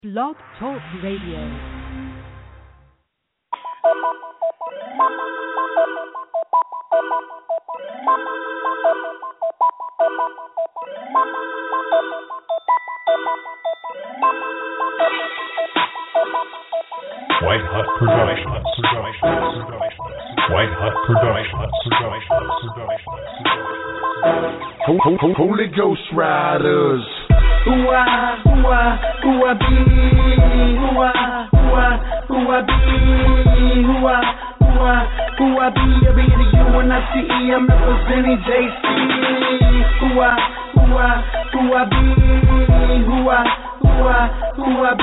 Blog Talk Radio. White Hut Productions. White Hut Productions. Holy Ghost Riders. Who I be? Who I be? Who I be? I be the UNICE. I'm representing JC. Who I be? Who I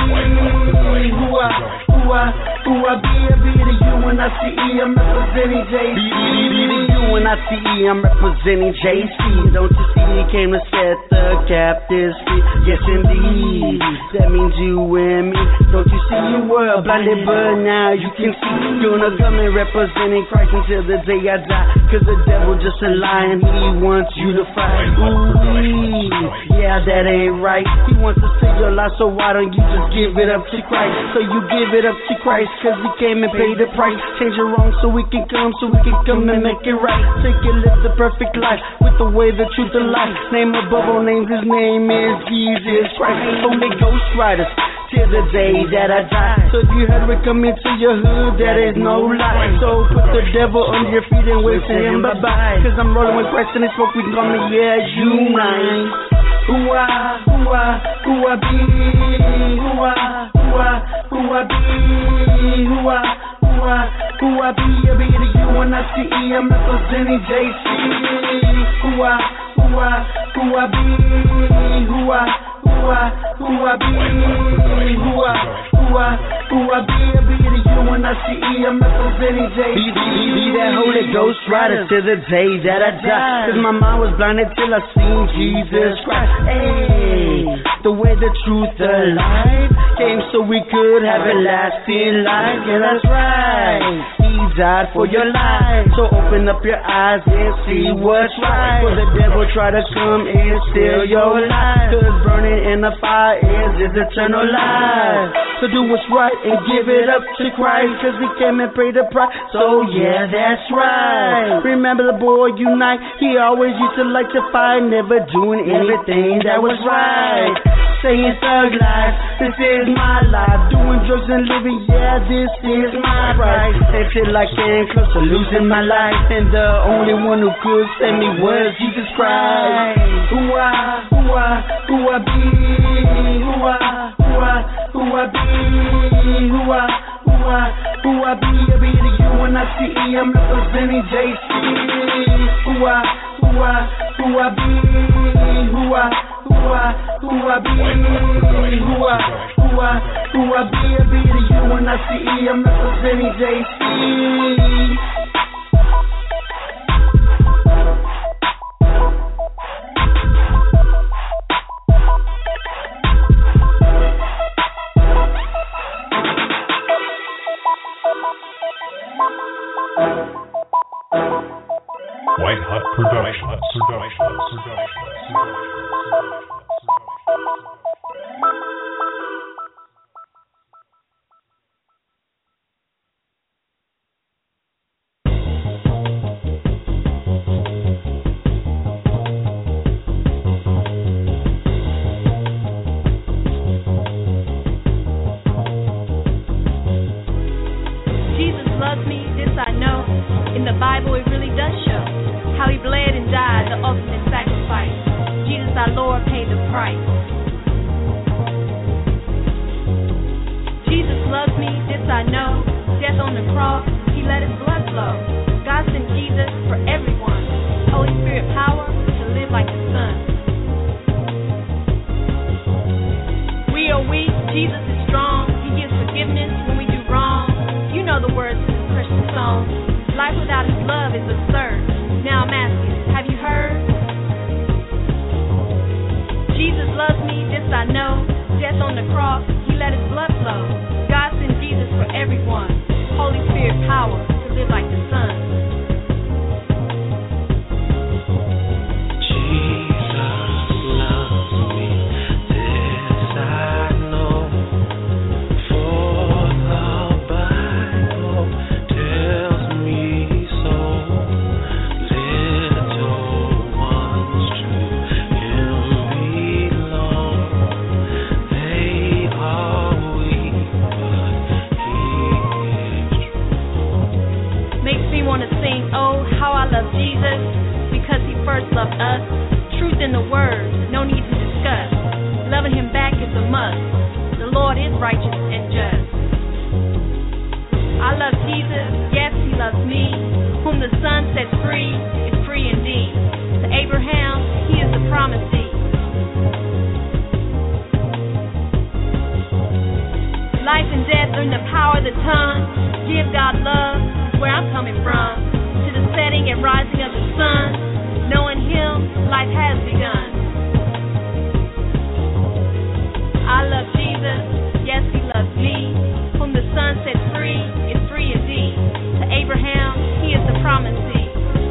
be? I be the UNICE. I'm representing JC. Be the UNICE. I'm representing JC. Don't you see? He came to set the captives free. Yes, indeed. That means you and me. Don't you see? You were blinded, but now you can see. Gonna come and representing Christ until the day I die. Cause the devil just a lion. He wants you to fight. Ooh, yeah, that ain't right. He wants to save your life, so why don't you just give it up to Christ? So you give it up to Christ, cause he came and paid the price. Change it wrong so we can come and make it right. Take and live the perfect life with the way, the truth, the life. Name above all names, his name is Jesus Christ. Holy Ghost Riders till the day that I die. So if you heard we come into your hood, that is no lie. So put the devil under your feet and wait for him bye-bye. Cause I'm rolling with Christ and his smoke, we gonna, yeah, unite. Who I be? Who I be? I be the UNICE. I'm representing JC. Who I be? Who I be? I be the UNICE. I'm representing JC. Be that Holy Ghost Rider till the day that I die. Cause my mind was blinded till I seen Jesus Christ. Hey, the way, the truth, the life came so we could have a lasting life. Yeah, that's right. He died for your life. So open up your eyes and see what's right. For the devil try to come and steal your life. Cause burning in the fire is his eternal life. So do what's right and give it up to Christ. Cause he came and paid the price. So yeah, that's right. Remember the boy Unite. He always used to like to fight, never doing anything that was right. Saying thug life, this is my life. Doing drugs and living, yeah, this is my right. Until I came close to losing my life. And the only one who could save me was Jesus Christ. Who I be? Who I be? I be the UNICE. I'm representing JC. Who I be? Who I be? I be the UNICE. I'm representing JC. White Hut Productions. Jesus loves me, this I know. In the Bible it really does show how he bled and died, the ultimate sacrifice. Jesus our Lord paid the price. Jesus loves me, this I know. Death on the cross, he let his blood flow. God sent Jesus for everyone. Holy Spirit power to live like the Son. We are weak, Jesus is strong. He gives forgiveness when we do wrong. You know the words of this Christian song. Life without his love is absurd. Now I'm asking, have you heard? Jesus loves me, this I know. Death on the cross, he let his blood flow. God sent Jesus for everyone. Holy Spirit power to live like the Son. Jesus loves me, this I know. righteous and just. I love Jesus, yes, he loves me. Whom the Son sets free is free indeed. To Abraham, he is the promised seed. Life and death are in the power of the tongue. Give God love is where I'm coming from. To the setting and rising of the sun, knowing him, life has begun. I love Jesus, yes, he loves me. Whom the Son sets free is free indeed. To Abraham, he is the promised seed.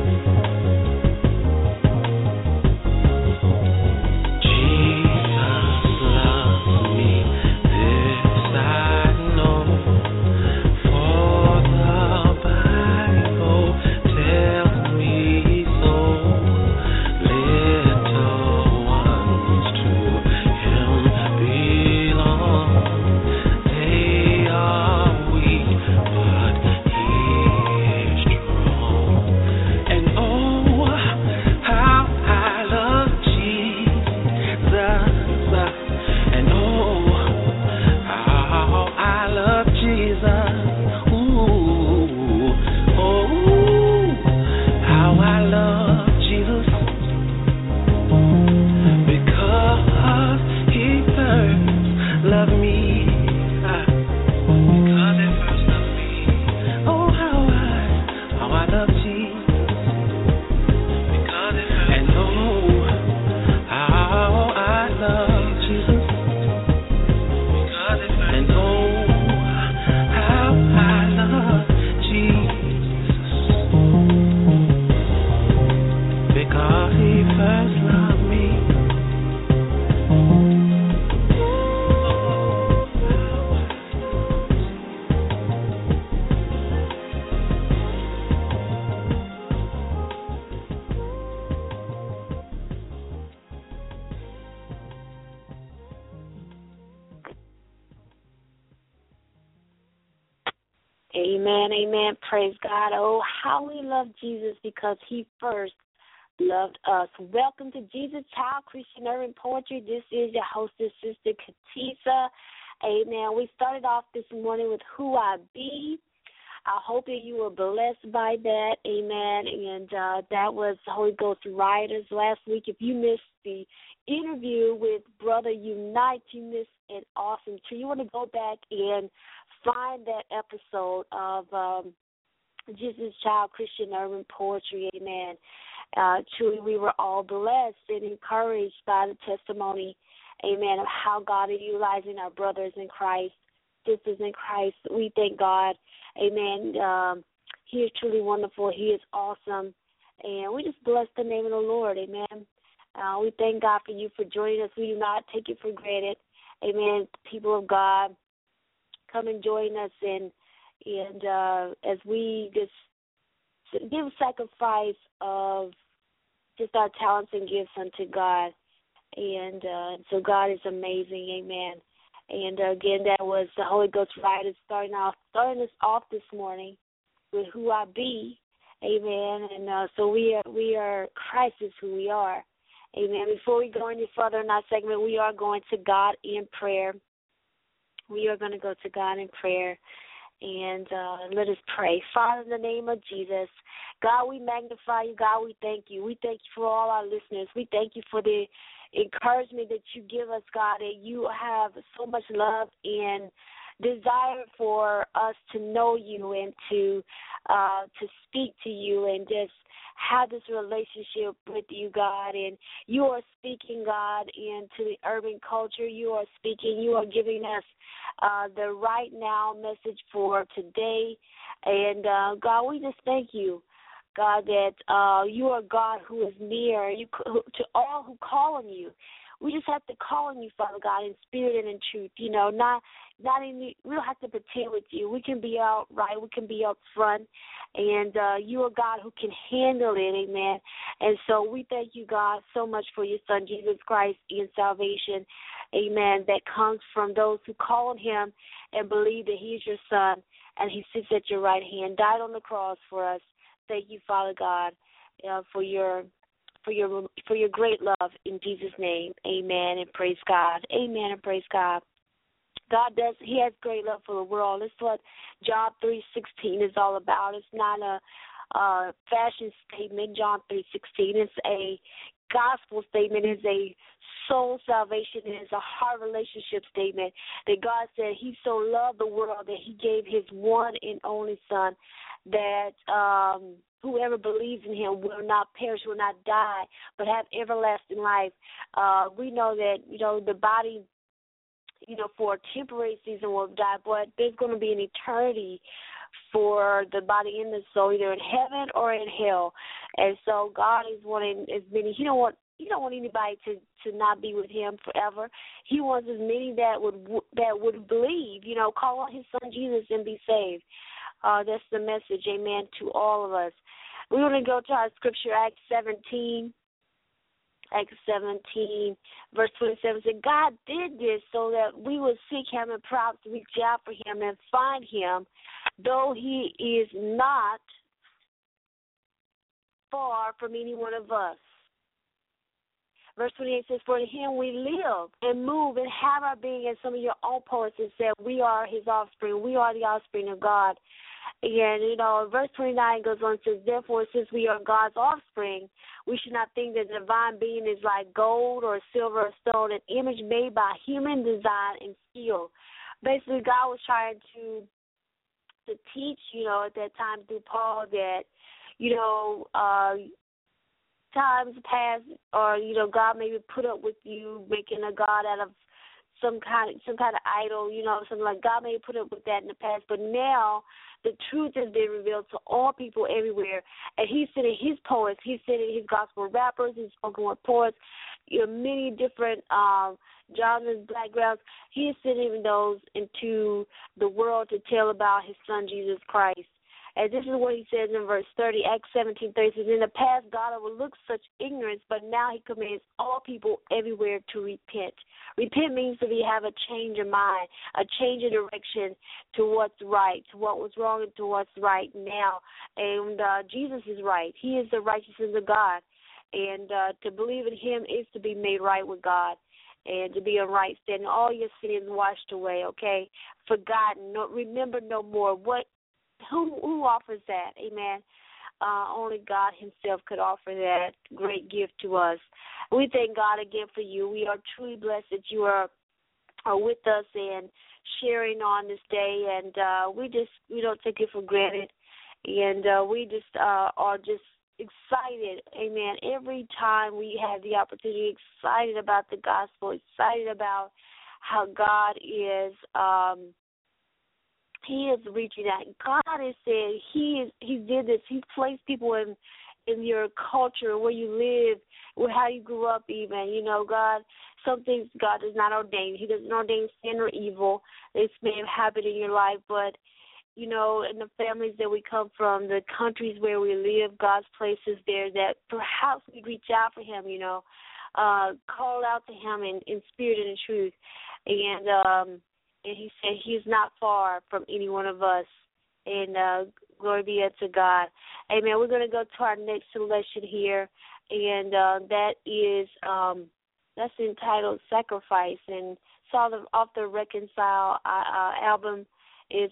Amen, amen. Praise God. Oh, how we love Jesus because he first loved us. Welcome to Jesus Child Christian Urban Poetry. This is your hostess, Sister Katisa. Amen. We started off this morning with Who I Be. I hope that you were blessed by that. Amen. And that was Holy Ghost Riders last week. If you missed the interview with Brother Unite, you missed an awesome treat. You want to go back and find that episode of Jesus Child Christian Urban Poetry. Amen. Truly, we were all blessed and encouraged by the testimony, amen, of how God is utilizing our brothers in Christ, sisters in Christ. We thank God, amen. He is truly wonderful. He is awesome. And we just bless the name of the Lord, amen. We thank God for you for joining us. We do not take it for granted, amen. People of God, come and join us, and as we just give sacrifice of just our talents and gifts unto God. And so God is amazing, amen. And again, that was the Holy Ghost Riders starting us off this morning with Who I Be, amen. And so we are Christ is who we are, amen. Before we go any further in our segment, we are going to God in prayer. We are going to go to God in prayer, and let us pray. Father, in the name of Jesus, God, we magnify you. God, we thank you. We thank you for all our listeners. We thank you for the encouragement that you give us, God, that you have so much love and desire for us to know you and to speak to you and just have this relationship with you, God. And you are speaking, God, into the urban culture. You are speaking. You are giving us the right now message for today. And, God, we just thank you, God, that you are God who is near to all who call on you. We just have to call on you, Father God, in spirit and in truth. You know, we don't have to pretend with you. We can be outright. We can be up front. And you are God who can handle it, amen. And so we thank you, God, so much for your Son, Jesus Christ, and salvation, amen, that comes from those who call on him and believe that he is your Son and he sits at your right hand, died on the cross for us. Thank you, Father God, for your great love in Jesus' name. Amen and praise God. Amen and praise God. God does. He has great love for the world. That's what John 3:16 is all about. It's not a fashion statement. John 3:16. It's a gospel statement. It's a soul salvation. It's a heart relationship statement. That God said He so loved the world that He gave His one and only Son, that whoever believes in Him will not perish, will not die, but have everlasting life. We know that the body, for a temporary season will die, but there's going to be an eternity for the body and the soul, either in heaven or in hell. And so God is wanting as many. He don't want anybody to not be with Him forever. He wants as many that would believe, call on His Son Jesus and be saved. That's the message, amen, to all of us. We're going to go to our scripture, Acts 17, verse 27. Said, God did this so that we would seek Him and proud to reach out for Him and find Him, though He is not far from any one of us. Verse 28 says, for in Him we live and move and have our being. And some of your own poets have said, we are His offspring. We are the offspring of God. And, verse 29 goes on and says, therefore, since we are God's offspring, we should not think that the divine being is like gold or silver or stone, an image made by human design and skill. Basically, God was trying to teach, at that time through Paul that, times past, or God maybe put up with you making a god out of some kind of idol, something like God may put up with that in the past, but now the truth has been revealed to all people everywhere. And He's sending His poets, He's sending His gospel rappers, His spoken word poets, many different genres, backgrounds. He is sending those into the world to tell about His Son Jesus Christ. And this is what He says in verse 30, Acts 17:30. Says, in the past, God overlooked such ignorance, but now He commands all people everywhere to repent. Repent means to have a change of mind, a change of direction to what's right, to what was wrong and to what's right now. And Jesus is right. He is the righteousness of God. And to believe in Him is to be made right with God and to be in right standing. All your sins washed away, okay? Forgotten. Remember no more. Who offers that? Amen. Only God Himself could offer that great gift to us. We thank God again for you. We are truly blessed that you are with us and sharing on this day, and we don't take it for granted, and we just are just excited. Amen. Every time we have the opportunity, excited about the gospel, excited about how God is. He is reaching out. God has said He did this. He placed people in your culture, where you live, how you grew up even. God, some things God does not ordain. He doesn't ordain sin or evil. This may have happened in your life, but, in the families that we come from, the countries where we live, God's places there that perhaps we reach out for Him, call out to Him in spirit and in truth. And He said He is not far from any one of us. And glory be unto God. Amen. We're going to go to our next selection here, and that is that's entitled "Sacrifice," and it's off the Reconcile album. It's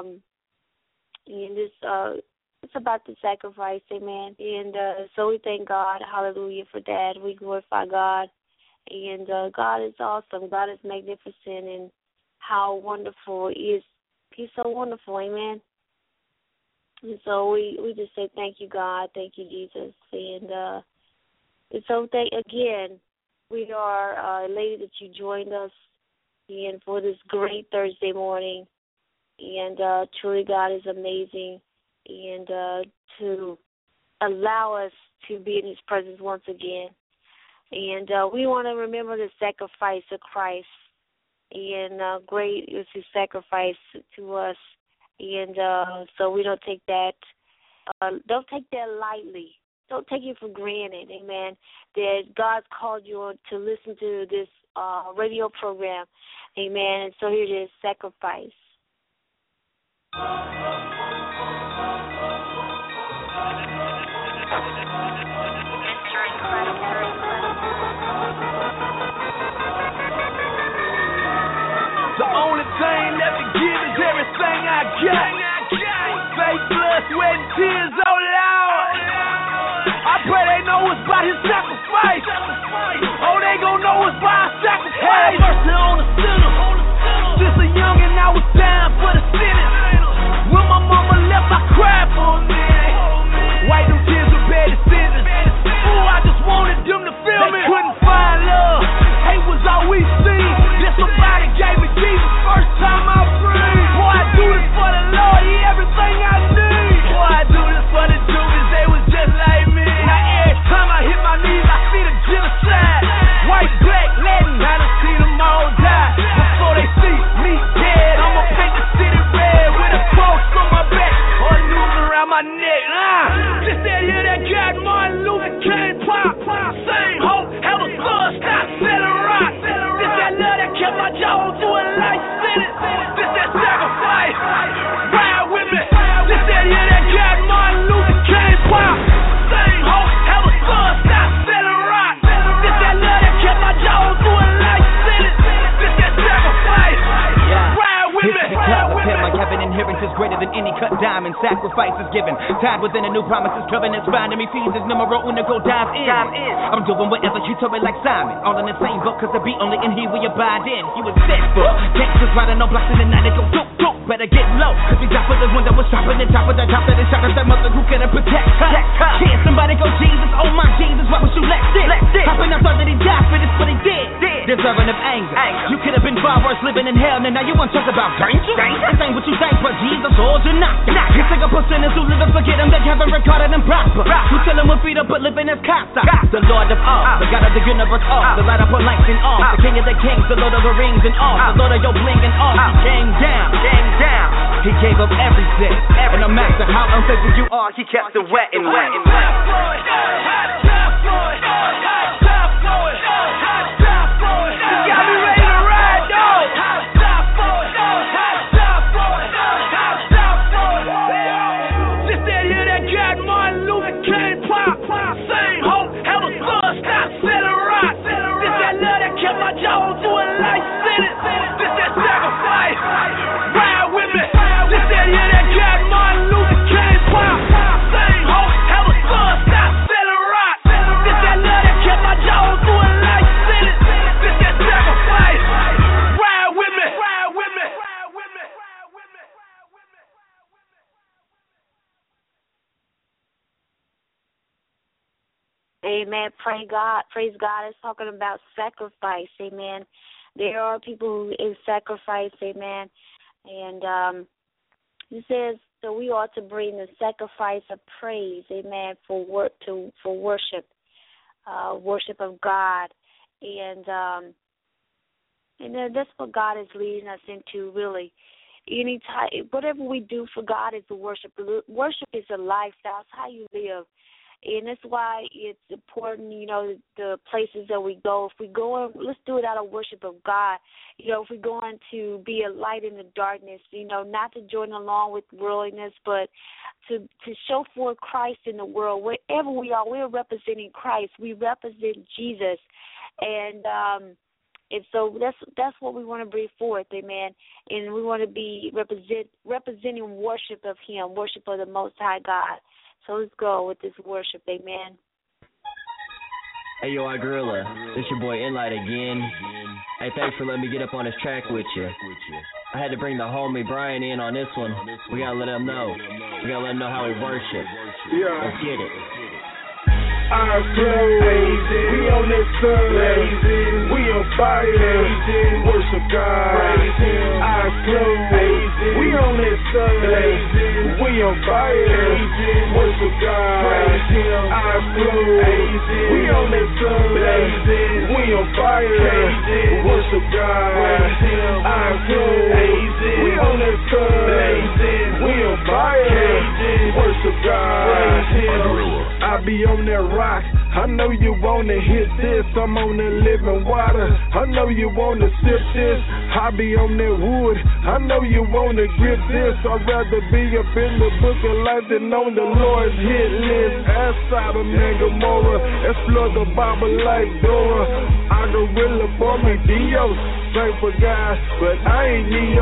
it's about the sacrifice. Amen. And so we thank God. Hallelujah for that. We glorify God, and God is awesome. God is magnificent, and how wonderful is He's so wonderful, amen. And so we just say thank you, God, thank you, Jesus, and so again, we are elated that you joined us, and for this great Thursday morning, and truly God is amazing, and to allow us to be in His presence once again, and we want to remember the sacrifice of Christ. And great is His sacrifice to us, and so we don't take that lightly. Don't take it for granted, amen, that God's called you on to listen to this radio program, amen, and so here it is, sacrifice. The only got. Fake blood, sweat, and tears, oh Lord. I pray they know it's by his sacrifice. Oh, they gon' know it's by his sacrifice. Have mercy on the sinner. Since a youngin' I was down for the sentence. When my mama left, I cried for a minute. Wipe them tears with bad decisions. Ooh, I just wanted them to feel me. They couldn't find love. Hate was all we seen. Then somebody gave me Jesus. First time I breathed. Boy, I do this for the Lord. He everything I need. Boy, I do this for the Jews. They was just like me. Now every time I hit my knees, I see the genocide. White, black, Latin. I done see them all die. Before they see me dead, I'ma paint the city red with a cross on my back or a noose around my neck. Just that here that got Martin Luther King pop. Same hope, have a son, stop selling rock. This that love that kept my jaw to a life sentence. This that sacrifice, ride with me. This that here that got Martin Luther King pop. Same hope, have a son, stop selling rock. This that love that kept my jaw to a life sentence. This that sacrifice, ride with me. My heaven inheritance greater than any cut diamond. Sacrifices given, tied within a new promises. Covenants finding me fees is numero uno, go dive in. I'm doing whatever you told me like Simon. All in the same boat, cause the beat only in here we abide in. He was set for gangsters riding no blocks in the night. They go dope, dope, better get low. Cause we got for the one that was chopping the top of the top that is shot at that mother who couldn't protect her. Can't somebody go Jesus, oh my Jesus, why was you let it? Hopping up thought that he died for this, but he did. Deserving of anger. You could have been far worse living in hell, and now you want to talk about danger? This ain't what you think, but Jesus, or you're not. You take a sinners who live and forget him, they haven't recorded and prosper. Who tell him with feet up, but living as Casa. The Lord of all, the God of the universe, all. The light up on lights and all. The King of the kings, the Lord of the rings and all. The Lord of your bling and all. He came down. He gave up everything. And no matter how unfaithful you are, he kept it wet and wet. Got me ready to ride, dog. This that here that got Martin Luther King pop. Same hope, have a son, stop selling rock. This that love that kept my jaw to a life sentence. This that sacrifice, ride with me. This that here that got Martin Luther King pop. Same hope, have a son, stop selling rock. This that love that kept my jaw to a life sentence. This that sacrifice, ride with me. Amen. Praise God. It's talking about sacrifice. Amen. There are people who sacrifice. Amen. And he says that we ought to bring the sacrifice of praise. Amen. For worship, worship of God, and that's what God is leading us into. Really, whatever we do for God is the worship. Worship is a lifestyle. It's how you live. And that's why it's important, the places that we go. If we go, let's do it out of worship of God. If we're going to be a light in the darkness, not to join along with worldliness, but to show forth Christ in the world. Wherever we are, we're representing Christ. We represent Jesus. And so that's what we want to bring forth, amen. And we want to be representing worship of Him, worship of the Most High God. So let's go with this worship, amen. Hey, yo, iGorilla, this your boy Enlight again. Hey, thanks for letting me get up on this track with you. I had to bring the homie Brian in on this one. We gotta let him know. We gotta let him know how we worship. Let's get it. Eyes closed, we on this sun, we on fire, worship God. Eyes closed, we on this sun, we on fire, worship God. Eyes closed, we on this sun, we on fire, worship God. Eyes closed, we on this sun, we on fire, worship God. I be on that rock, I know you wanna hit this, I'm on the living water, I know you wanna sip this, I be on that wood, I know you wanna grip this, I'd rather be up in the book of life than on the Lord's hit list. Ask Sodom and Gomorrah, explore the Bible like Dora, iGorilla for me, Dios, straight for God, but I ain't Neo, I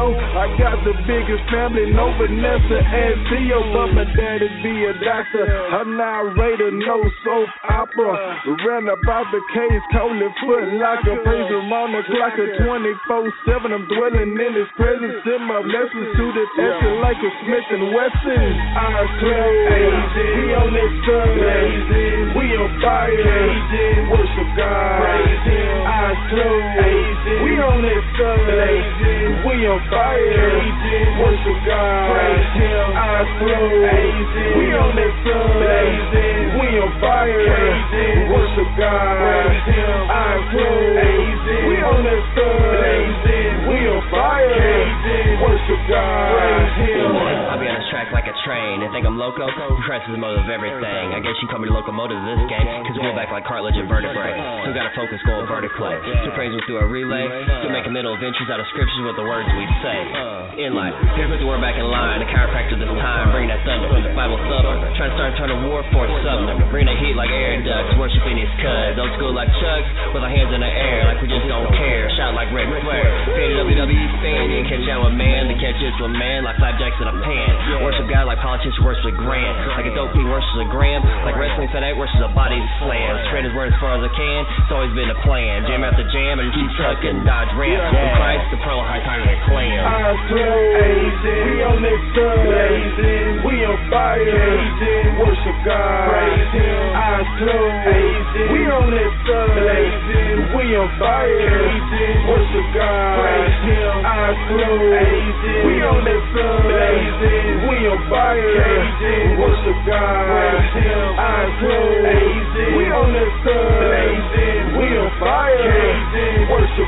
I got the biggest family, no Vanessa and Theo, but my daddy be a doctor, a narrator, no soap opera. Ran about the case, call it Foot Locker. Praise him on the clock at 24/7. I'm dwelling in his presence. Send my blessings to the test like a Smith and Wesson. Eyes closed, we on this sun, we on fire, worship God. Eyes closed, we on this sun, we on fire, worship God. Eyes closed, we on this sun, we on fire, worship God. Eyes closed, we on this sun, we on fire, worship God. I'll be on this track like a train and think I'm loco. Press is the mode of everything. I guess you call me the locomotive of this game, cause we go back like cartilage and vertebrae. Still gotta focus going vertically. Still praising through a relay. Still making middle adventures out of scriptures with the words we say. In life, here put the word back in line. The chiropractor this time, bring that thunder. Bible thumper, trying to start a turn of war for Sumner. Bring that heat like air ducts, worshiping his cuz. Old school like Chucks, with our hands in the air, like we just don't care. Shout like Ric Flair. Faded WWE fan, you ain't catch out with man. The catch is with man, like flapjacks in a pan. Worship God like politicians worship grand. Like a dope king worships a gram. Like wrestling fanatic worships a body slam. Spread his word as far as I can, it's always been a plan. Jam after jam and keep tucking, dodge ramp. From Christ to pro high time and clan. Eyes closed, we on this sun, we on fire, worship God. Eyes closed, we on this sun, we on fire, worship God. Eyes closed, we on this sun, we on fire, worship God. Eyes closed, we on this sun, we on fire, worship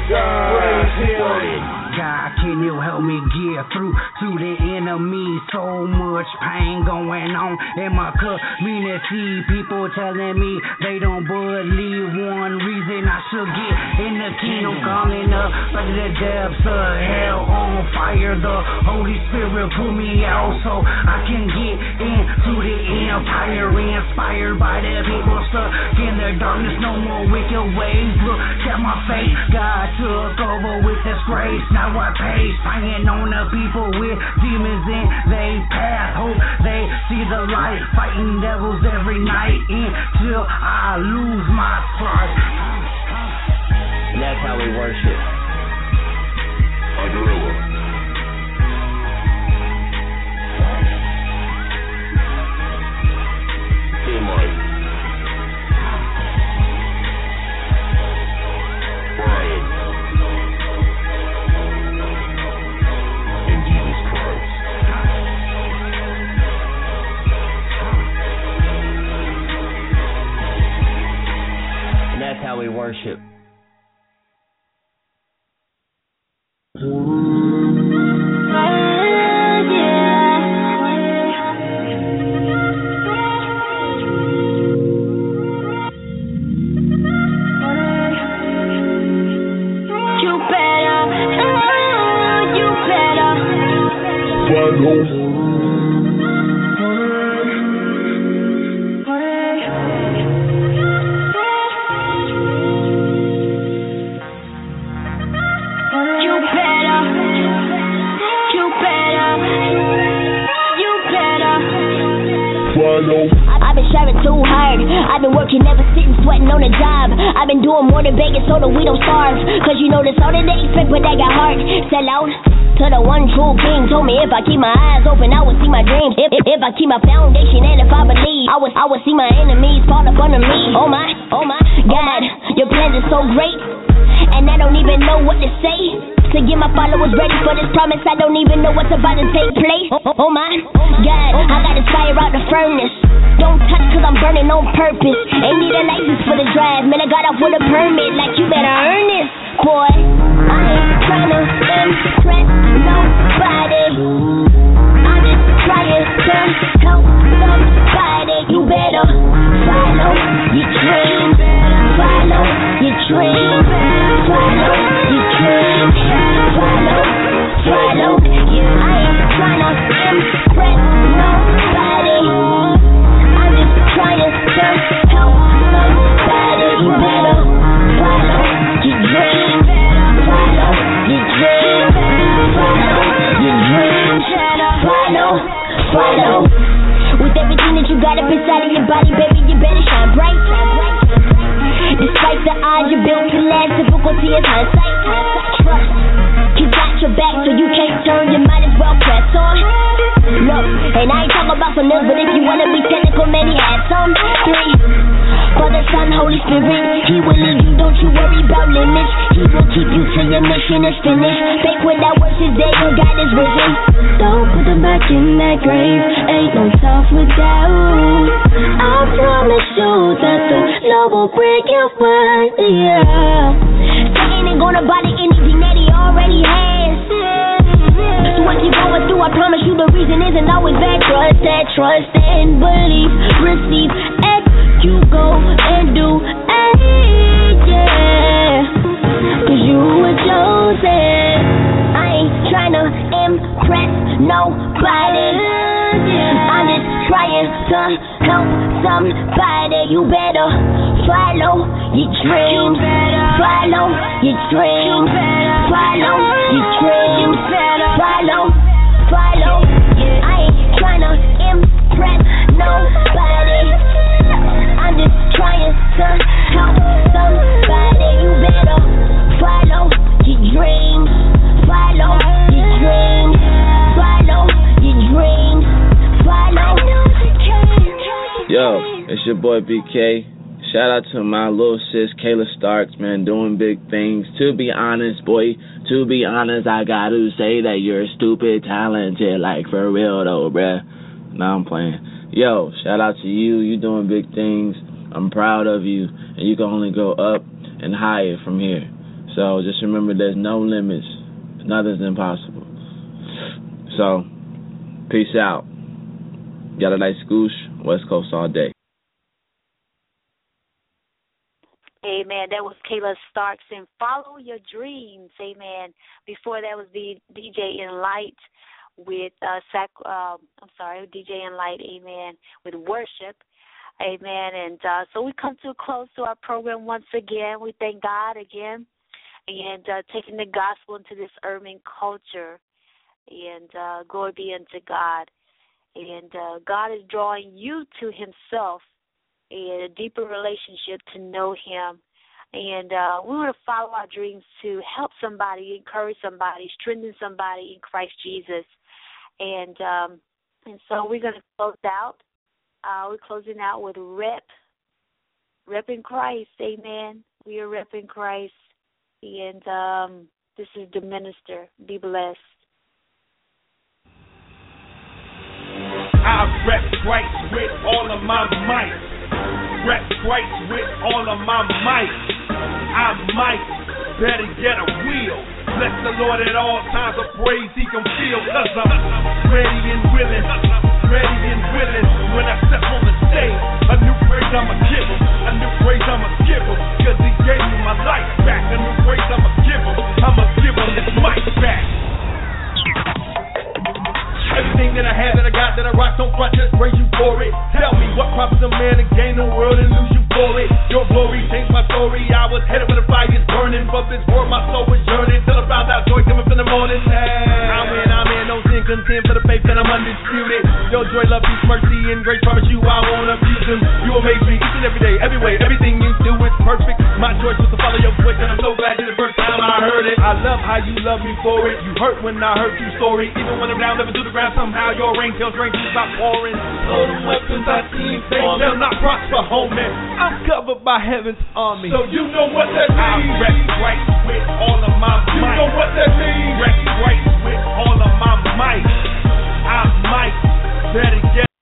God. God, can you help me get through to the enemy? So much pain going on in my community. People telling me they don't believe. One reason I should get in the kingdom, calling up under the depths of hell on fire. The Holy Spirit pull me out so I can get into the empire. Inspired by the people stuck in the darkness. No more wicked ways. Look at my face. God took over with His grace. Now I pace, praying on the people with demons in they path. Hope they see the light, fighting devils every night until I lose my sight. And that's how we worship. A gorilla. In life. Brian. In Jesus Christ. And that's how we worship. I've been striving too hard. I've been working, never sitting, sweating on the job. I've been doing more than begging so that we don't starve. Cause you know that's all that they expect, but they got heart. Sell out to the one true king. Told me if I keep my eyes open, I would see my dreams. If I keep my foundation and if I believe, I would see my enemies fall up under me. Oh my God, your plans are so great, and I don't even know what to say. To get my followers ready for this promise, I don't even know what's about to take place. Oh my God, I got this fire out the furnace. Don't touch cause I'm burning on purpose. Ain't need a license for the drive, man, I got off with a permit. Like you better earn this, boy. I ain't tryna impress nobody. I'm just trying to help somebody. You better follow your dream. Follow your dream. Follow your dream. Follow. I ain't tryna impress nobody. I'm just trying to help somebody. You better follow your dream. Follow your dream. Follow your Follow. With everything that you got up inside of your body, baby, you better shine bright. Despite the odds, you're built to last. Difficulty is hindsight. Trust. You got your back, so you can't turn. You might as well press on. Look, and I ain't talking about some niggas, but if you wanna be technical, man, he had some. 3. Father, Son, Holy Spirit, He will lead you. Don't you worry about limits. He will keep you till your mission is finished. Faith without works is dead, and God is risen. Don't put them back in that grave. Ain't no tough without. I promise you that the Lord will break your word. Yeah. Satan ain't gonna bother anything that he already has. So what you going through, I promise you the reason isn't always bad. Trust that, trust and believe, receive, act, you go and do, yeah. Cause you were chosen. I ain't tryna impress nobody. I'm just trying to help somebody. You better follow your dreams. Follow your dreams. Follow your dreams. Follow. I ain't tryna impress nobody. I'm just trying to help somebody. You better follow your dreams. Follow your dreams. Follow your dreams. Follow. Yo, it's your boy BK. Shout out to my little sis Kayla Starks, man, doing big things. To be honest, boy, I gotta say that you're stupid talented, like for real though, bruh. Nah, I'm playing. Yo, shout out to you. You doing big things. I'm proud of you, and you can only go up and higher from here. So just remember, there's no limits. Nothing's impossible. So, peace out. Got a nice scoosh. West Coast all day. Amen. That was Kayla Starks and Follow Your Dreams. Amen. Before that was the DJ Enlight with DJ Enlight. Amen. With worship. Amen. And so we come to a close to our program once again. We thank God again and taking the gospel into this urban culture. And glory be unto God. And God is drawing you to Himself in a deeper relationship to know Him. And we want to follow our dreams to help somebody, encourage somebody, strengthen somebody in Christ Jesus. And so we're going to close out. We're closing out with repping Christ. Amen. We are repping Christ. And this is the minister. Be blessed. I rep Christ with all of my might. Rep Christ with all of my might. I might better get a wheel. Bless the Lord at all times of praise He can feel. Cause I'm ready and willing. When I step on the stage, a new praise I'ma give Him. Cause He gave me my life back. A new praise I'ma give Him this mic back. Everything that I have, that I got, that I rock, don't front, just praise You for it. Tell me what profits a man to gain the world and lose You for it. Your glory changed my story. I was headed where the fire is burning. For this world, my soul was yearning till I found out joy coming from the morning. I'm in, no sin, content for the faith that I'm undisputed. Your joy, love, peace, mercy, and grace. Promise You I won't abuse Them. You amaze me each and every day, every way. Everything You do is perfect. My choice was to follow Your voice, and I'm so glad it's the first time I heard it. I love how You love me for it. You hurt when I heard Your story. Even when I'm down, never to the ground. Somehow Your rain tells rain keeps not pouring. All them weapons I see, they shall not prosper, homie. I'm covered by heaven's army. So you know what that means. I rep Christ with all of my might. You know what that means. Rep Christ with all of my might. I might better get